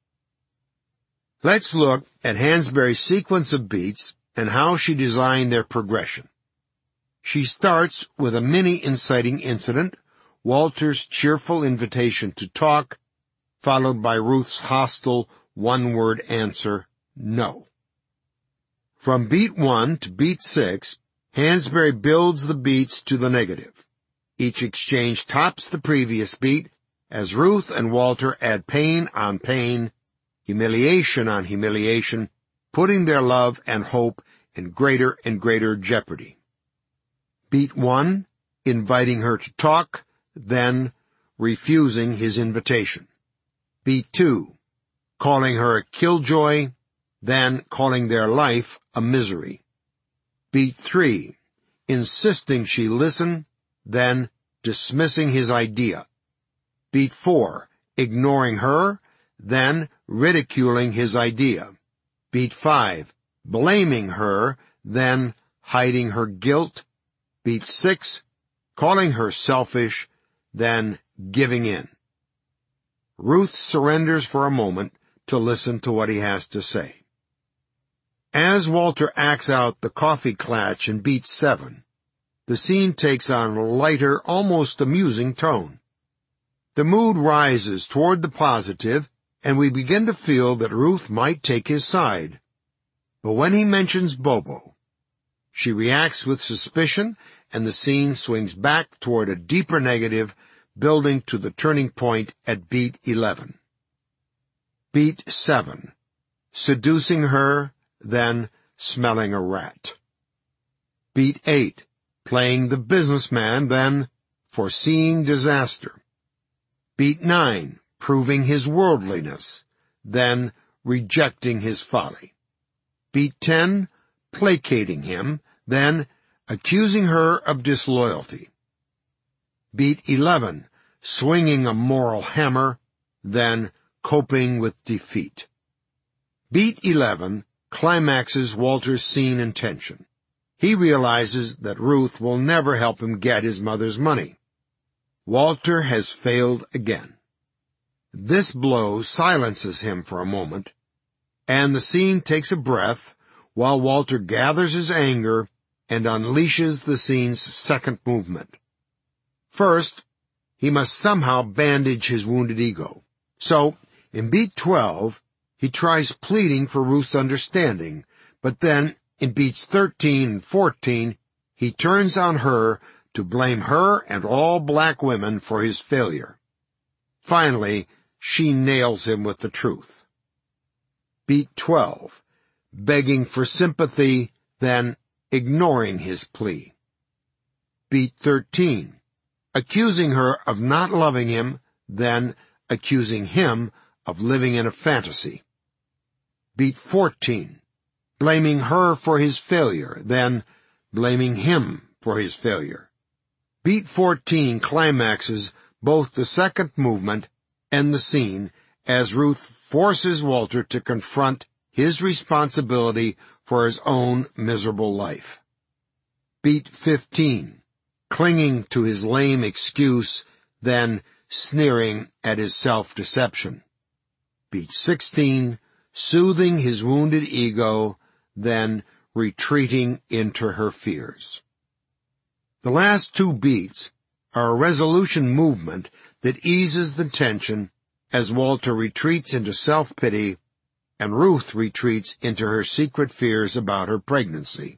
Speaker 1: Let's look at Hansberry's sequence of beats and how she designed their progression. She starts with a mini-inciting incident, Walter's cheerful invitation to talk, followed by Ruth's hostile one-word answer, no. From beat 1 to beat 6, Hansberry builds the beats to the negative. Each exchange tops the previous beat as Ruth and Walter add pain on pain, humiliation on humiliation, putting their love and hope in greater and greater jeopardy. Beat 1, inviting her to talk, then refusing his invitation. Beat 2, calling her a killjoy, then calling their life a misery. Beat 3, insisting she listen, then dismissing his idea. Beat 4, ignoring her, then ridiculing his idea. Beat 5, blaming her, then hiding her guilt. Beat 6, calling her selfish, then giving in. Ruth surrenders for a moment to listen to what he has to say. As Walter acts out the coffee klatch in beat 7, the scene takes on a lighter, almost amusing tone. The mood rises toward the positive, and we begin to feel that Ruth might take his side. But when he mentions Bobo, she reacts with suspicion, and the scene swings back toward a deeper negative, building to the turning point at beat 11. Beat 7, seducing her, then smelling a rat. Beat 8, playing the businessman, then foreseeing disaster. Beat 9, proving his worldliness, then rejecting his folly. Beat 10, placating him, then accusing her of disloyalty. Beat 11, swinging a moral hammer, then coping with defeat. Beat 11 climaxes Walter's scene and tension. He realizes that Ruth will never help him get his mother's money. Walter has failed again. This blow silences him for a moment, and the scene takes a breath while Walter gathers his anger and unleashes the scene's second movement. First, he must somehow bandage his wounded ego. So, in beat 12, he tries pleading for Ruth's understanding, but then, in beats 13 and 14, he turns on her to blame her and all black women for his failure. Finally, she nails him with the truth. Beat 12, begging for sympathy, then ignoring his plea. Beat 13, accusing her of not loving him, then accusing him of living in a fantasy. Beat 14, blaming her for his failure, then blaming him for his failure. Beat 14 climaxes both the second movement and the scene as Ruth forces Walter to confront his responsibility for his own miserable life. Beat 15, clinging to his lame excuse, then sneering at his self-deception. Beat 16, soothing his wounded ego, then retreating into her fears. The last two beats are a resolution movement that eases the tension as Walter retreats into self-pity and Ruth retreats into her secret fears about her pregnancy.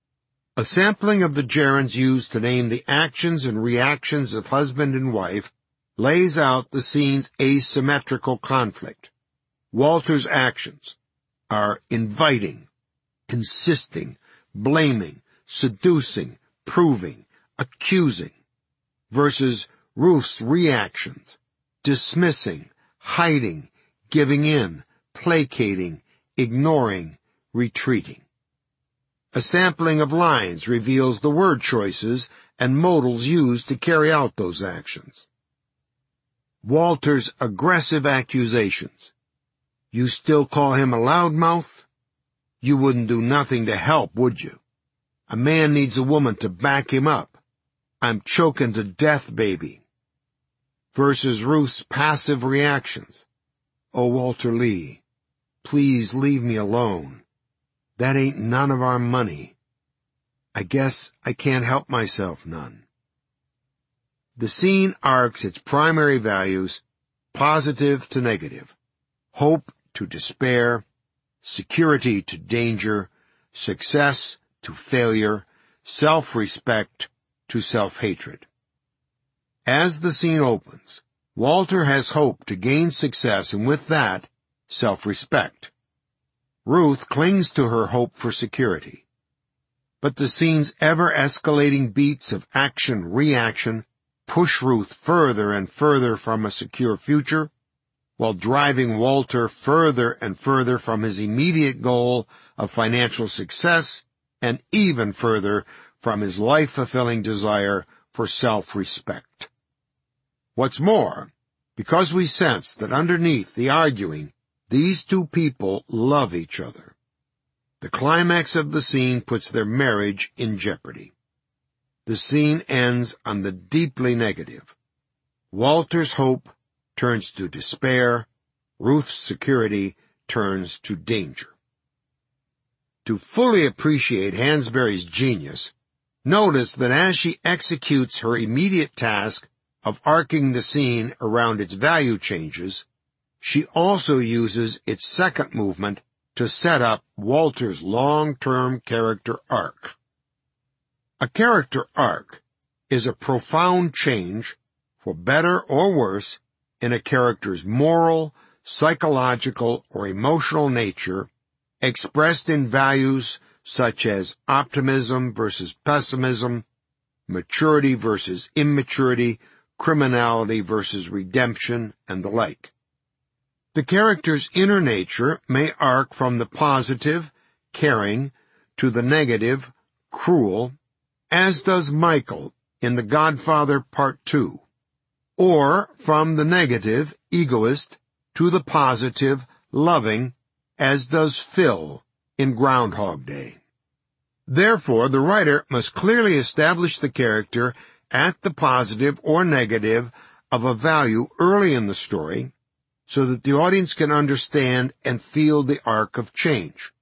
Speaker 1: A sampling of the gerunds used to name the actions and reactions of husband and wife lays out the scene's asymmetrical conflict. Walter's actions are inviting, insisting, blaming, seducing, proving, accusing, versus Ruth's reactions, dismissing, hiding, giving in, placating, ignoring, retreating. A sampling of lines reveals the word choices and modals used to carry out those actions. Walter's aggressive accusations. You still call him a loudmouth? You wouldn't do nothing to help, would you? A man needs a woman to back him up. I'm choking to death, baby. Versus Ruth's passive reactions. Oh, Walter Lee, please leave me alone. That ain't none of our money. I guess I can't help myself none. The scene arcs its primary values, positive to negative, hope to despair, security to danger, success to failure, self-respect to self-hatred. As the scene opens, Walter has hope to gain success and with that, self-respect. Ruth clings to her hope for security. But the scene's ever-escalating beats of action-reaction push Ruth further and further from a secure future, while driving Walter further and further from his immediate goal of financial success and even further from his life-fulfilling desire for self-respect. What's more, because we sense that underneath the arguing, these two people love each other. The climax of the scene puts their marriage in jeopardy. The scene ends on the deeply negative. Walter's hope turns to despair. Ruth's security turns to danger. To fully appreciate Hansberry's genius, notice that as she executes her immediate task of arcing the scene around its value changes, she also uses its second movement to set up Walter's long-term character arc. A character arc is a profound change, for better or worse, in a character's moral, psychological, or emotional nature, expressed in values such as optimism versus pessimism, maturity versus immaturity, criminality versus redemption, and the like. The character's inner nature may arc from the positive, caring, to the negative, cruel, as does Michael in The Godfather Part 2, or from the negative, egoist, to the positive, loving, as does Phil in Groundhog Day. Therefore, the writer must clearly establish the character at the positive or negative of a value early in the story, so that the audience can understand and feel the arc of change.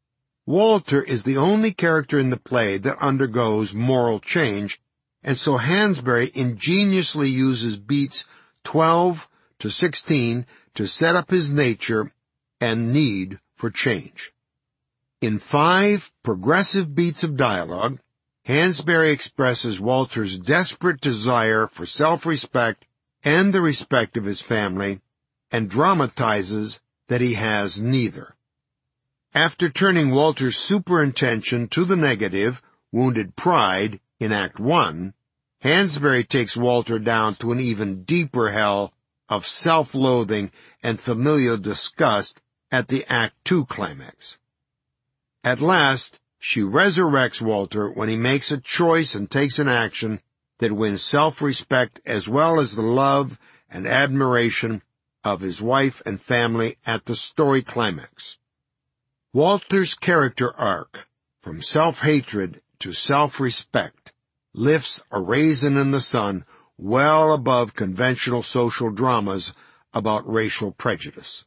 Speaker 1: Walter is the only character in the play that undergoes moral change, and so Hansberry ingeniously uses beats 12 to 16 to set up his nature and need for change. In 5 progressive beats of dialogue, Hansberry expresses Walter's desperate desire for self-respect and the respect of his family, and dramatizes that he has neither. After turning Walter's superintention to the negative, wounded pride, in Act 1, Hansberry takes Walter down to an even deeper hell of self-loathing and familial disgust at the Act 2 climax. At last, she resurrects Walter when he makes a choice and takes an action that wins self-respect as well as the love and admiration of his wife and family at the story climax. Walter's character arc, from self-hatred to self-respect, lifts A Raisin in the Sun well above conventional social dramas about racial prejudice.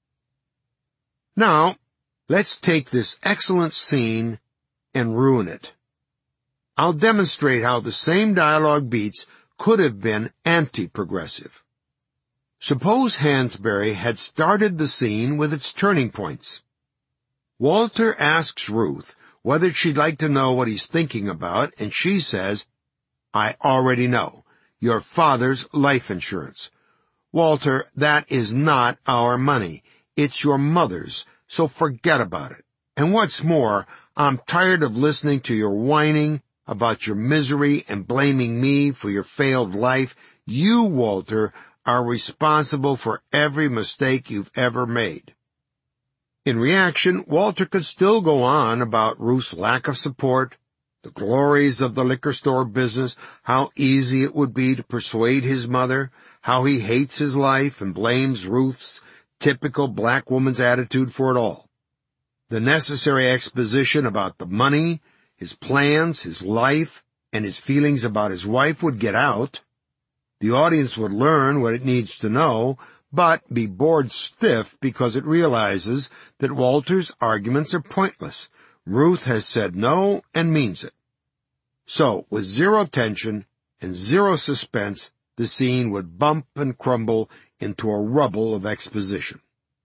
Speaker 1: Now, let's take this excellent scene and ruin it. I'll demonstrate how the same dialogue beats could have been anti-progressive. Suppose Hansberry had started the scene with its turning points. Walter asks Ruth whether she'd like to know what he's thinking about, and she says, "I already know. Your father's life insurance. Walter, that is not our money. It's your mother's, so forget about it. And what's more, I'm tired of listening to your whining about your misery and blaming me for your failed life. You, Walter, are responsible for every mistake you've ever made. In reaction, Walter could still go on about Ruth's lack of support, the glories of the liquor store business, how easy it would be to persuade his mother, how he hates his life and blames Ruth's typical black woman's attitude for it all. The necessary exposition about the money, his plans, his life, and his feelings about his wife would get out. The audience would learn what it needs to know, but be bored stiff because it realizes that Walter's arguments are pointless. Ruth has said no and means it. So, with zero tension and zero suspense, the scene would bump and crumble into a rubble of exposition.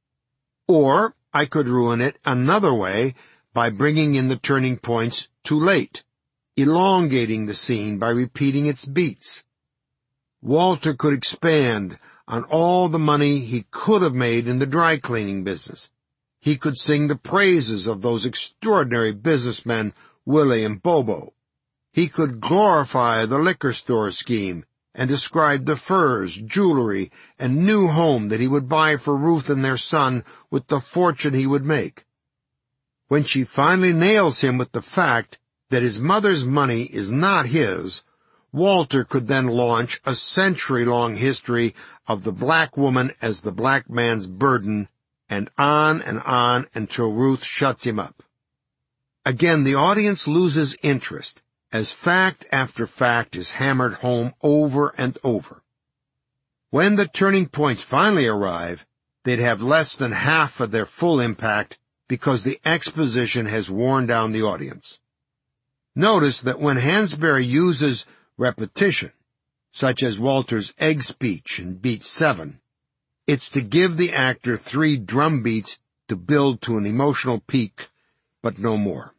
Speaker 1: Or I could ruin it another way by bringing in the turning points too late, elongating the scene by repeating its beats. Walter could expand on all the money he could have made in the dry cleaning business. He could sing the praises of those extraordinary businessmen, Willie and Bobo. He could glorify the liquor store scheme and describe the furs, jewelry, and new home that he would buy for Ruth and their son with the fortune he would make. When she finally nails him with the fact that his mother's money is not his, Walter could then launch a century-long history of the black woman as the black man's burden, and on until Ruth shuts him up. Again, the audience loses interest as fact after fact is hammered home over and over. When the turning points finally arrive, they'd have less than half of their full impact because the exposition has worn down the audience. Notice that when Hansberry uses repetition, such as Walter's egg speech in beat 7, it's to give the actor 3 drum beats to build to an emotional peak, but no more.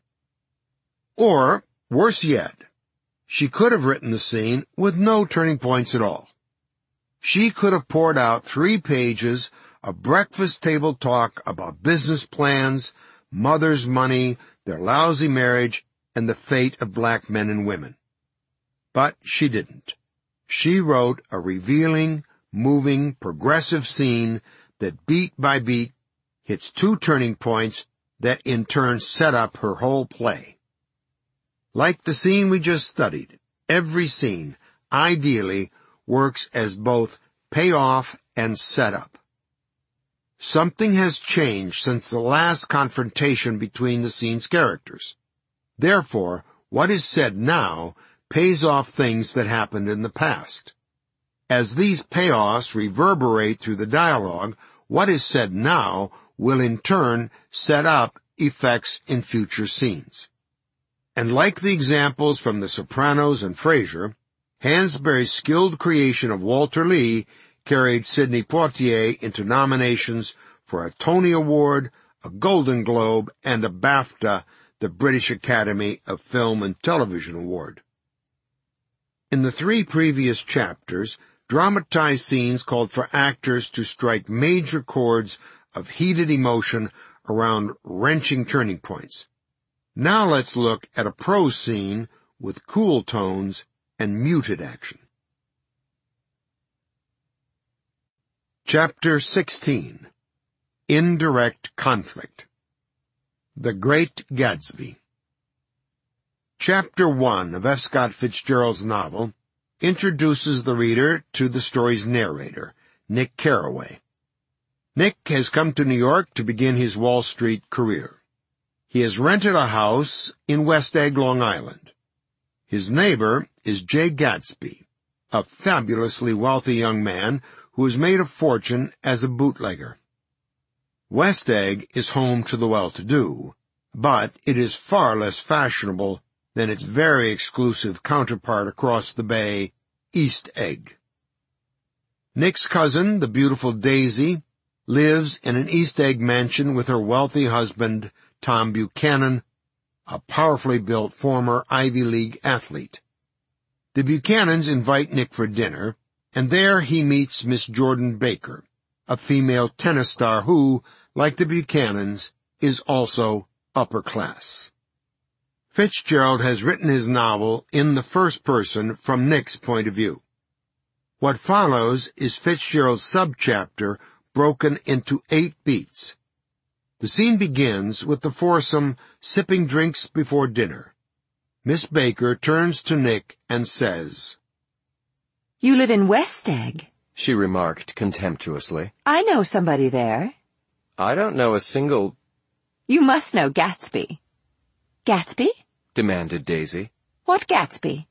Speaker 1: Or, worse yet, she could have written the scene with no turning points at all. She could have poured out 3 pages of breakfast table talk about business plans, mother's money, their lousy marriage, and the fate of black men and women. But she didn't. She wrote a revealing, moving, progressive scene that beat by beat hits 2 turning points that in turn set up her whole play. Like the scene we just studied, every scene, ideally, works as both payoff and setup. Something has changed since the last confrontation between the scene's characters. Therefore, what is said now pays off things that happened in the past. As these payoffs reverberate through the dialogue, what is said now will in turn set up effects in future scenes. And like the examples from The Sopranos and Frasier, Hansberry's skilled creation of Walter Lee carried Sidney Poitier into nominations for a Tony Award, a Golden Globe, and a BAFTA, the British Academy of Film and Television Award. In the 3 previous chapters, dramatized scenes called for actors to strike major chords of heated emotion around wrenching turning points. Now let's look at a prose scene with cool tones and muted action. Chapter 16. Indirect Conflict. The Great Gatsby. Chapter 1 of F. Scott Fitzgerald's novel introduces the reader to the story's narrator, Nick Carraway. Nick has come to New York to begin his Wall Street career. He has rented a house in West Egg, Long Island. His neighbor is Jay Gatsby, a fabulously wealthy young man who has made a fortune as a bootlegger. West Egg is home to the well-to-do, but it is far less fashionable than its very exclusive counterpart across the bay, East Egg. Nick's cousin, the beautiful Daisy, lives in an East Egg mansion with her wealthy husband, Tom Buchanan, a powerfully built former Ivy League athlete. The Buchanans invite Nick for dinner, and there he meets Miss Jordan Baker, a female tennis star who, like the Buchanans, is also upper class. Fitzgerald has written his novel in the first person from Nick's point of view. What follows is Fitzgerald's subchapter broken into 8 beats. The scene begins with the foursome sipping drinks before dinner. Miss Baker turns to Nick and says,
Speaker 4: "You live in West Egg,"
Speaker 3: she remarked contemptuously.
Speaker 4: "I know somebody there."
Speaker 3: "I don't know a single—"
Speaker 4: "You must know Gatsby." "Gatsby?"
Speaker 3: demanded Daisy.
Speaker 4: "What Gatsby?"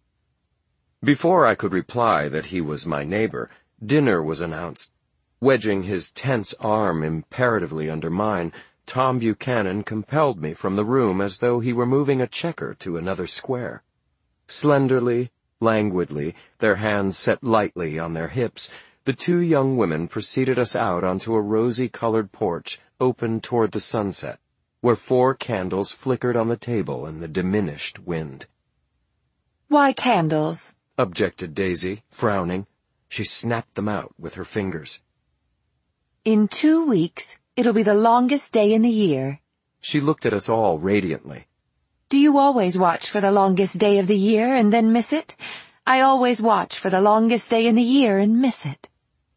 Speaker 3: Before I could reply that he was my neighbor, dinner was announced. Wedging his tense arm imperatively under mine, Tom Buchanan compelled me from the room as though he were moving a checker to another square. Slenderly, languidly, their hands set lightly on their hips, the 2 young women preceded us out onto a rosy-colored porch open toward the sunset, where 4 candles flickered on the table in the diminished wind.
Speaker 4: "Why candles?"
Speaker 3: objected Daisy, frowning. She snapped them out with her fingers.
Speaker 4: "In 2 weeks, it'll be the longest day in the year."
Speaker 3: She looked at us all radiantly.
Speaker 4: "Do you always watch for the longest day of the year and then miss it? I always watch for the longest day in the year and miss it."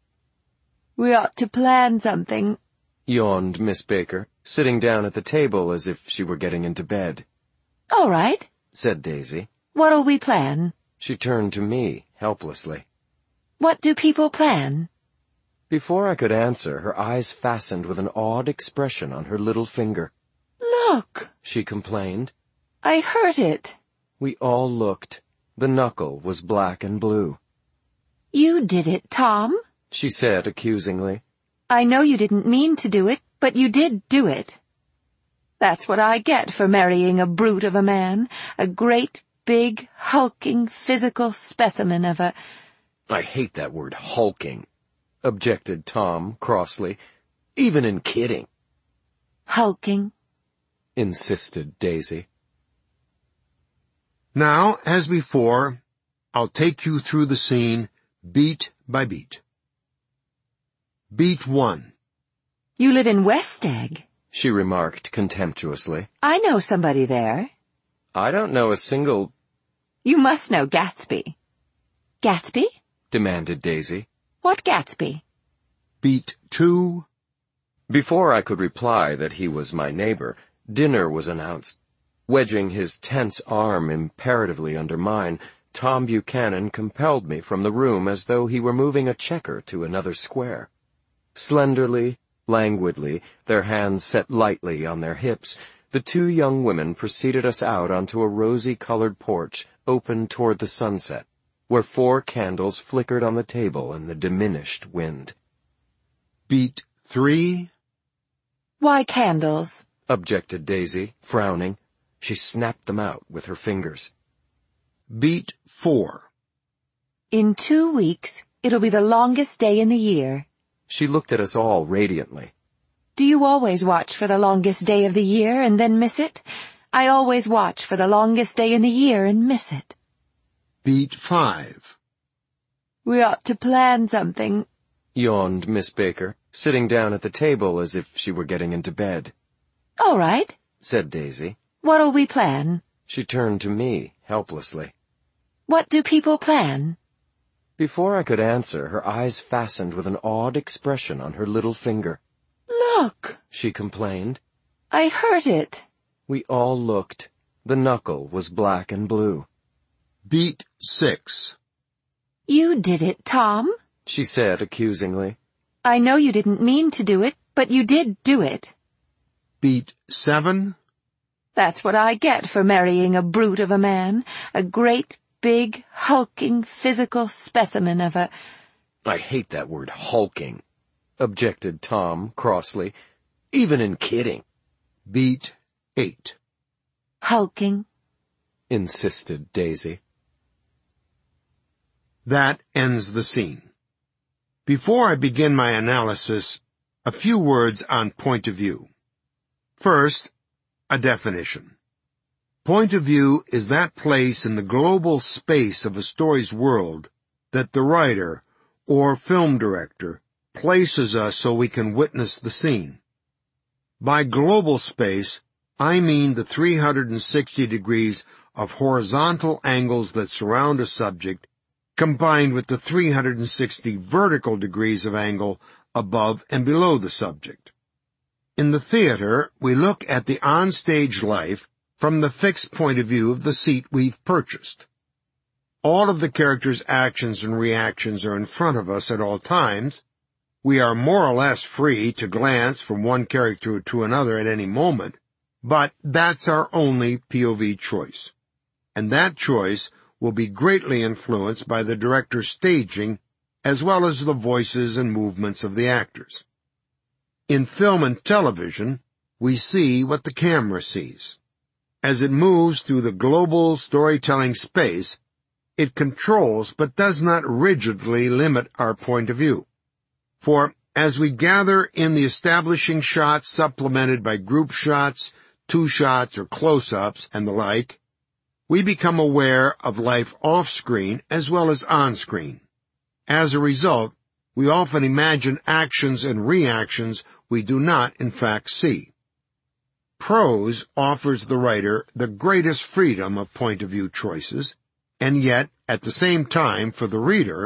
Speaker 4: "We ought to plan something,"
Speaker 3: yawned Miss Baker, sitting down at the table as if she were getting into bed.
Speaker 4: "All right,"
Speaker 3: said Daisy.
Speaker 4: "What'll we plan?"
Speaker 3: She turned to me helplessly.
Speaker 4: "What do people plan?"
Speaker 3: Before I could answer, her eyes fastened with an odd expression on her little finger.
Speaker 4: "Look,"
Speaker 3: she complained.
Speaker 4: "I hurt it."
Speaker 3: We all looked. The knuckle was black and blue.
Speaker 4: "You did it, Tom,"
Speaker 3: she said accusingly.
Speaker 4: "I know you didn't mean to do it, but you did do it. That's what I get for marrying a brute of a man, a great, big, hulking, physical specimen of a—"
Speaker 3: "I hate that word, hulking," objected Tom crossly. "Even in kidding."
Speaker 4: "Hulking,"
Speaker 3: insisted Daisy.
Speaker 1: Now, as before, I'll take you through the scene beat by beat. Beat 1.
Speaker 4: "You live in West Egg,"
Speaker 3: she remarked contemptuously.
Speaker 4: "I know somebody there."
Speaker 3: "I don't know a single—"
Speaker 4: "You must know Gatsby." "Gatsby?"
Speaker 3: demanded Daisy.
Speaker 4: "What Gatsby?"
Speaker 1: Beat 2.
Speaker 3: Before I could reply that he was my neighbor, dinner was announced. Wedging his tense arm imperatively under mine, Tom Buchanan compelled me from the room as though he were moving a checker to another square. Slenderly, languidly, their hands set lightly on their hips, the 2 young women preceded us out onto a rosy-colored porch open toward the sunset, where 4 candles flickered on the table in the diminished wind.
Speaker 1: Beat 3.
Speaker 4: "Why candles?"
Speaker 3: objected Daisy, frowning. She snapped them out with her fingers.
Speaker 1: Beat 4.
Speaker 4: "In 2 weeks, it'll be the longest day in the year."
Speaker 3: She looked at us all radiantly.
Speaker 4: "Do you always watch for the longest day of the year and then miss it? I always watch for the longest day in the year and miss it."
Speaker 1: Beat 5.
Speaker 4: "We ought to plan something,"
Speaker 3: yawned Miss Baker, sitting down at the table as if she were getting into bed.
Speaker 4: "All right,"
Speaker 3: said Daisy.
Speaker 4: "What'll we plan?"
Speaker 3: She turned to me helplessly.
Speaker 4: "What do people plan?"
Speaker 3: Before I could answer, her eyes fastened with an odd expression on her little finger.
Speaker 4: "Look,"
Speaker 3: she complained.
Speaker 4: "I hurt it."
Speaker 3: We all looked. The knuckle was black and blue.
Speaker 1: Beat 6.
Speaker 4: "You did it, Tom,"
Speaker 3: she said accusingly.
Speaker 4: "I know you didn't mean to do it, but you did do it."
Speaker 1: Beat 7.
Speaker 4: "That's what I get for marrying a brute of a man, a great, big, hulking, physical specimen of a—"
Speaker 3: "I hate that word, hulking," objected Tom crossly. "Even in kidding."
Speaker 1: Beat 8.
Speaker 4: "Hulking,"
Speaker 3: insisted Daisy.
Speaker 1: That ends the scene. Before I begin my analysis, a few words on point of view. First, a definition. Point of view is that place in the global space of a story's world that the writer or film director places us so we can witness the scene. By global space, I mean the 360 degrees of horizontal angles that surround a subject combined with the 360 vertical degrees of angle above and below the subject. In the theater, we look at the on-stage life from the fixed point of view of the seat we've purchased. All of the characters' actions and reactions are in front of us at all times. We are more or less free to glance from one character to another at any moment, but that's our only POV choice. And that choice will be greatly influenced by the director's staging as well as the voices and movements of the actors. In film and television, we see what the camera sees. As it moves through the global storytelling space, it controls but does not rigidly limit our point of view. For as we gather in the establishing shots supplemented by group shots, two shots or close-ups and the like, we become aware of life off-screen as well as on-screen. As a result, we often imagine actions and reactions we do not, in fact, see. Prose offers the writer the greatest freedom of point-of-view choices, and yet, at the same time, for the reader,